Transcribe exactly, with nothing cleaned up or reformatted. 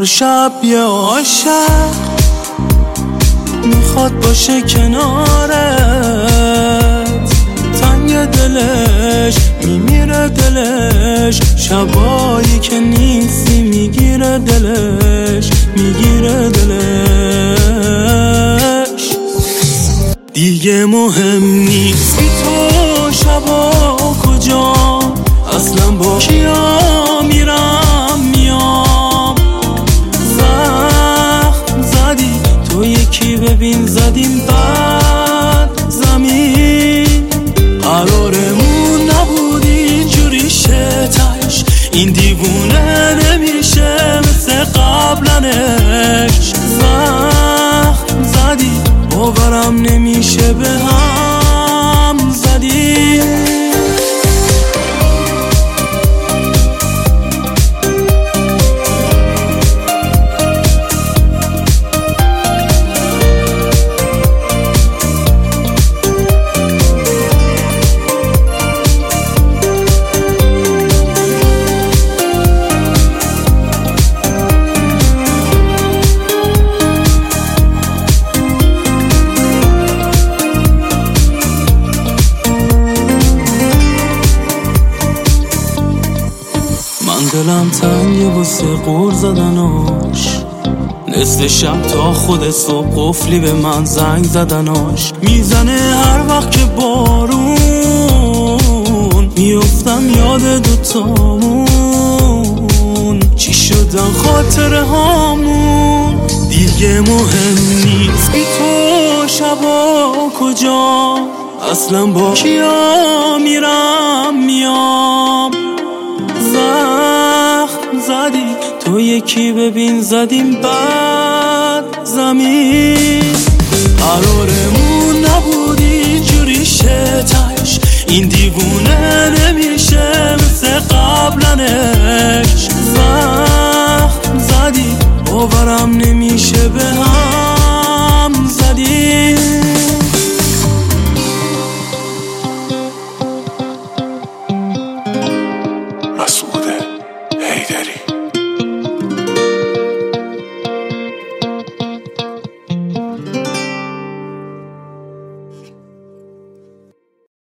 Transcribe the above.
هر شب یه عاشق میخواد باشه کنارت، تنگ دلش میمیره دلش، شبایی که نیستی میگیره دلش میگیره دلش. دیگه مهم نیست بی تو شبا کجا، اصلا با کیا میرم میام. زخم زدی تو یکی ببین زدیم بعد زمین، قرارمون نبود اینجوری شه تهش، این دیوونه نمیشه مثل قبلنش. زخم زدی باورم نمیشه به هم زدی. دلم تنگه واسه قول زدناش، نصف شب تا خود صبح قفلی به من زنگ زدناش. میزنه هر وقت که بارون میفتم یاد دوتامون، چی شدن خاطره هامون. دیگه مهم نیست بی تو شبا کجا، اصلا با کیا میرم میام. زخم زدی تو یکی ببین زدیم بعد زمین، قرارمون نبود اینجوری شه تهش، این دیوونه نمیشه مثل قبلنش. زخم زدی باورم نمیشه به هم